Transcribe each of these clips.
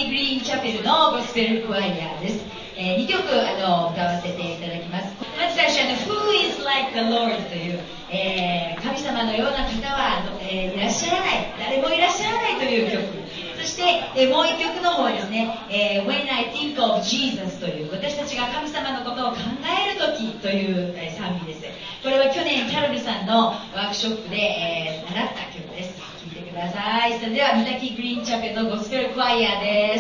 ティグリーンチャペルのゴスペルクワイヤーです。2曲歌わせていただきます。まず最初Who is like the Lord という、神様のような方はいらっしゃらない、誰もいらっしゃらないという曲。そして、もう一曲の方はですね、When I Think of Jesus という、私たちが神様のことを考えるときという賛美です。これは去年キャロルさんのワークショップで、習った曲です。聴いてください。それではミタキグリーンチャペルのゴスペルクワイヤーです。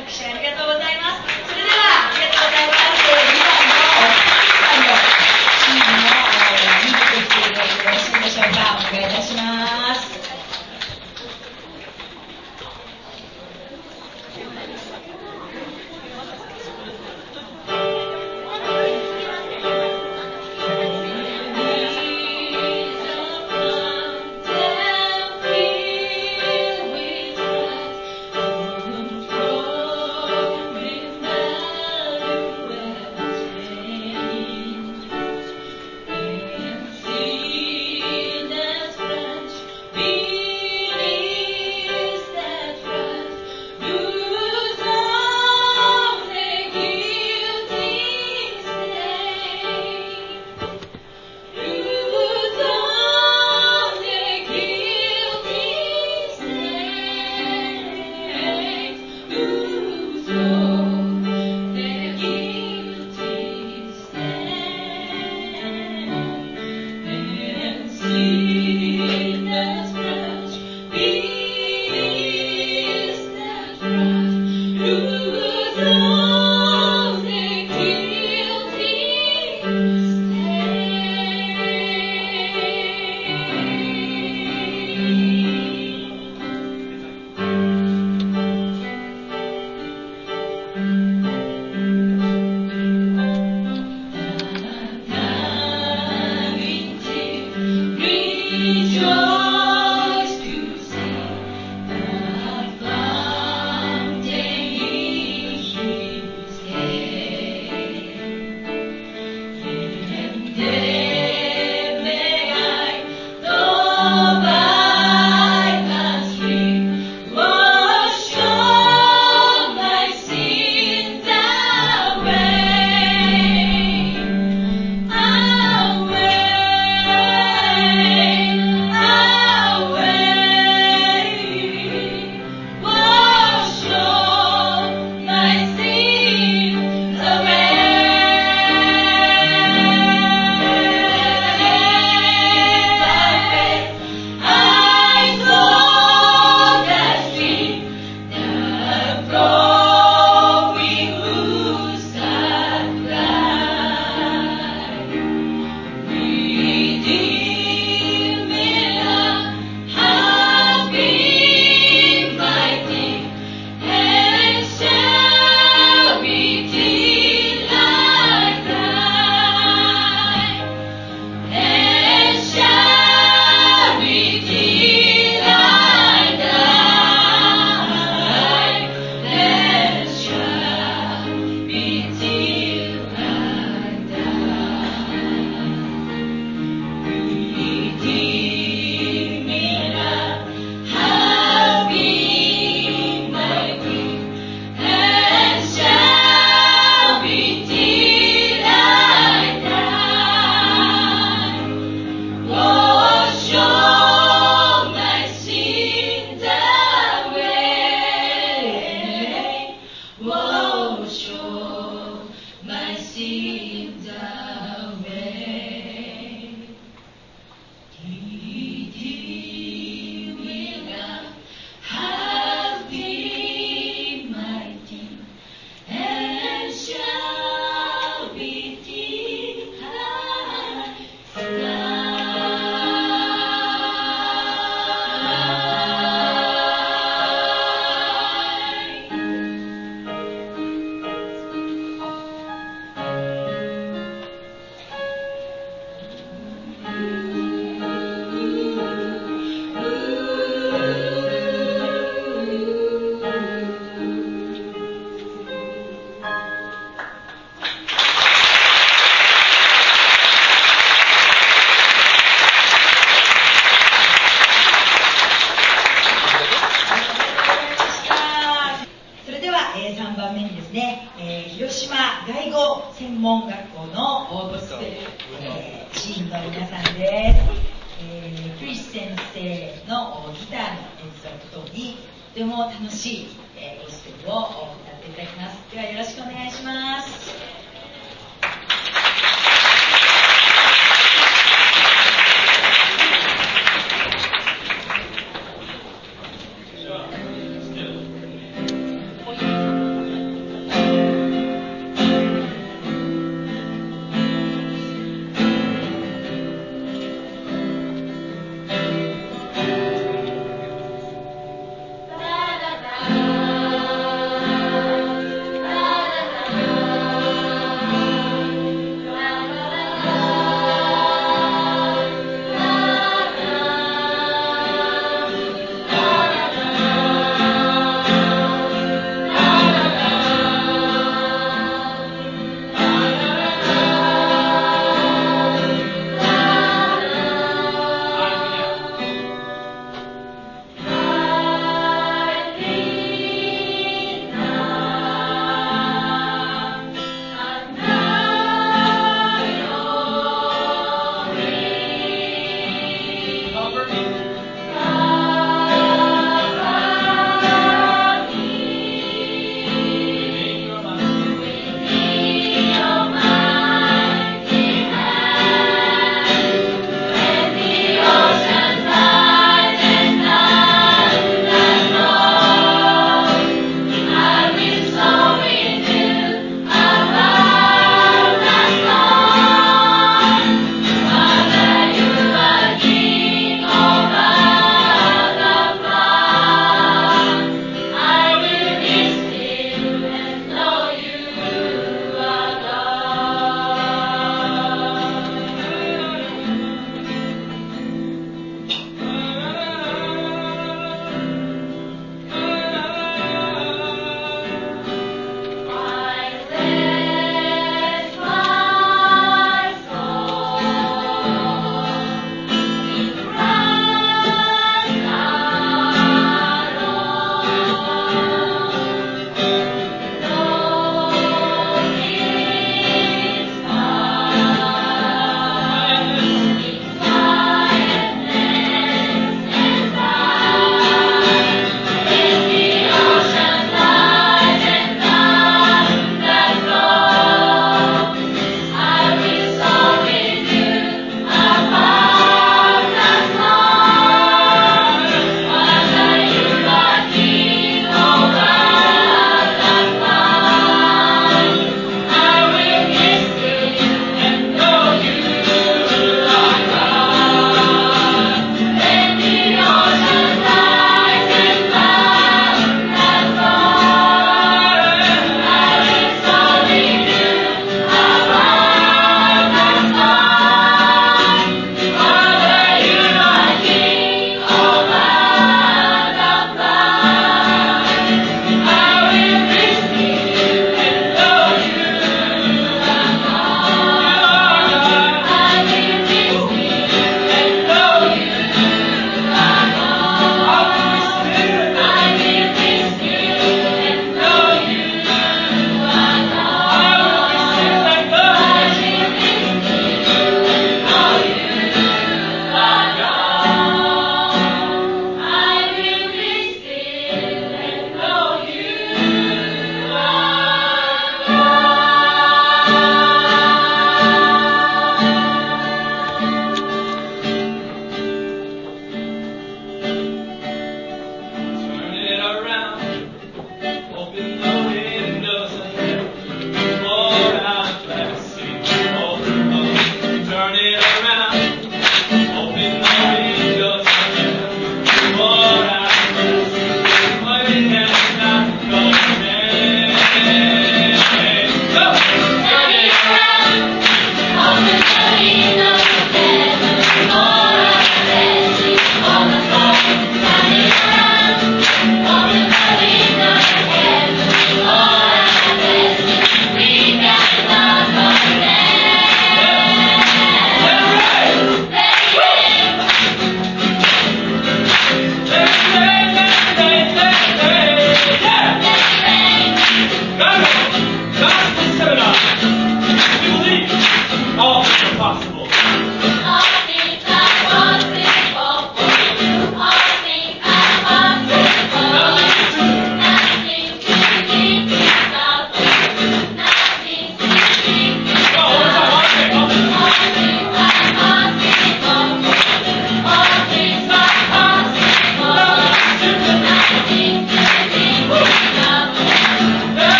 拍手ありがとうございます。それではありがとうございます。2番のチームの見てきていただいてよろしいでしょうか。お願いいたします。3番目にですね、広島外語専門学校のゴスペル、チームの皆さんです。クリス先生のギターの演奏とともにとても楽しい、ゴスペルを歌っていただきます。ではよろしくお願いします。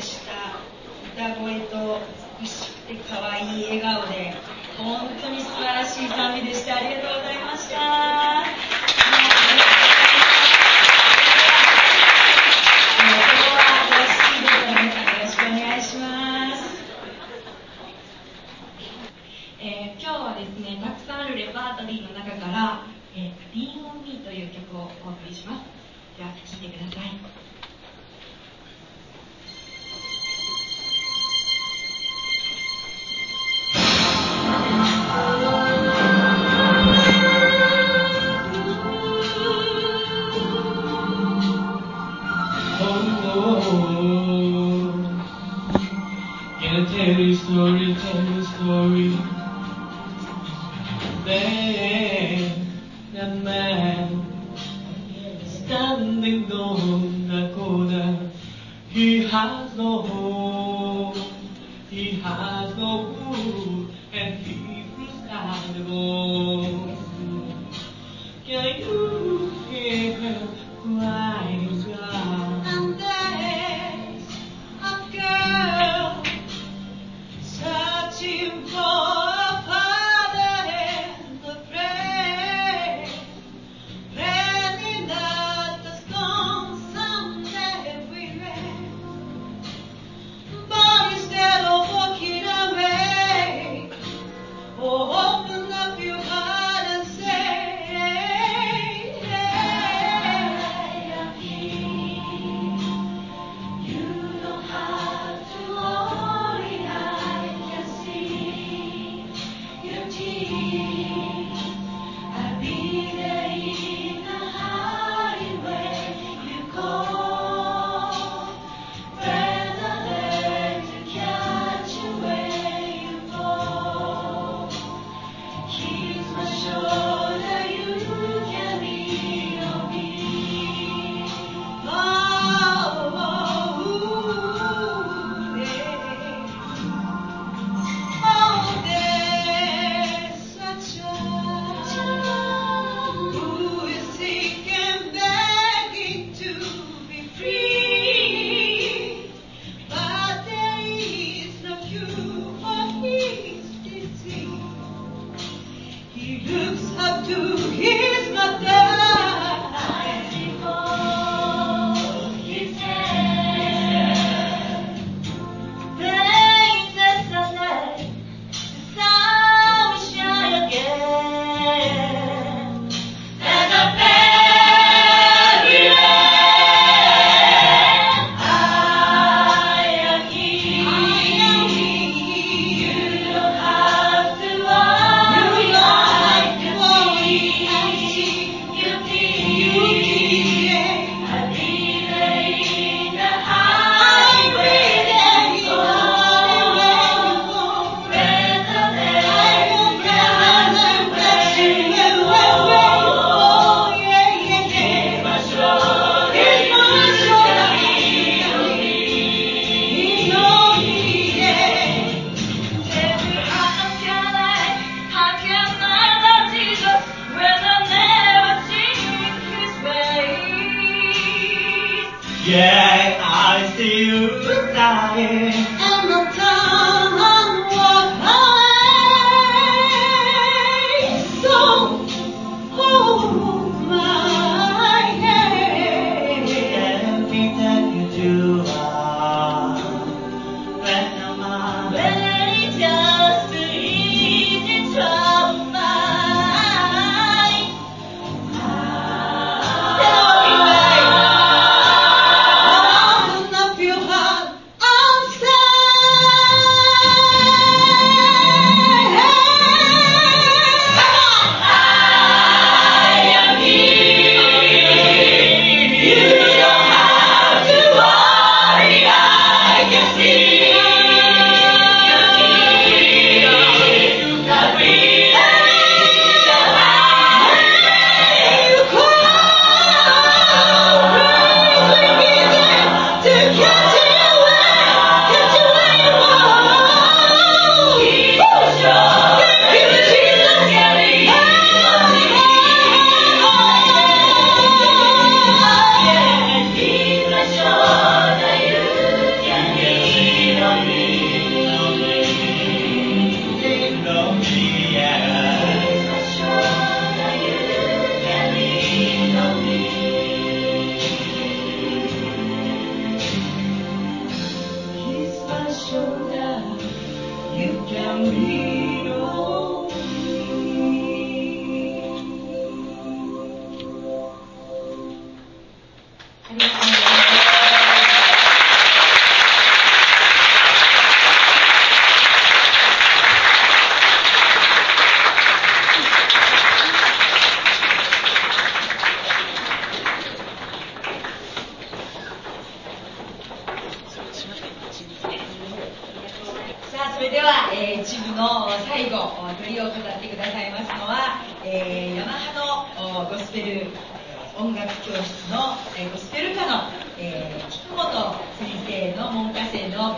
した歌声と美しくて可愛い笑顔で本当に素晴らしい賛美でした。ありがとうございました。今日はですね、たくさんあるレパートリーの中から「Lean on Me」という曲をお送りします。では聴いてください。 Tell you story. Then that man standing on the corner, he has no home, he has no food, and he feels kind of old. Can you hear him crying out? And there's a girl searching for a father and a friend, praying that the storm someday will end. But instead of walking away, oh, open up your heart and say, I am here. You don't have to worry. I'll be there in the highway you call. Rather there to catch you where you fall. Here's my shoulder, you can lean on me. There's such a child who is sick and begging to be free, but there is no cure for his disease. He looks up to his mother as he holds his hand. Pains the sunlight, the sun will shine again. And a fairy land. I am here. You don't have to worry. I can see you please. I'll be there in the highway you go. Rather than catch you where you go. Here's my shoulder, lean on me. How can I love Jesus when I never seen his ways? Yeah, I see you dying, and the time I walk away. So hold my hand. Everything you do, when it comes to easy trouble mine. Open up your heart, I'm sorry. shoulder, you can lean on me. ありがとうございます。さあ、それでは、一部の最後、トリを語ってくださいますのは、ヤマハのゴスペル音楽教室のゴスペル科の菊本先生の門下生の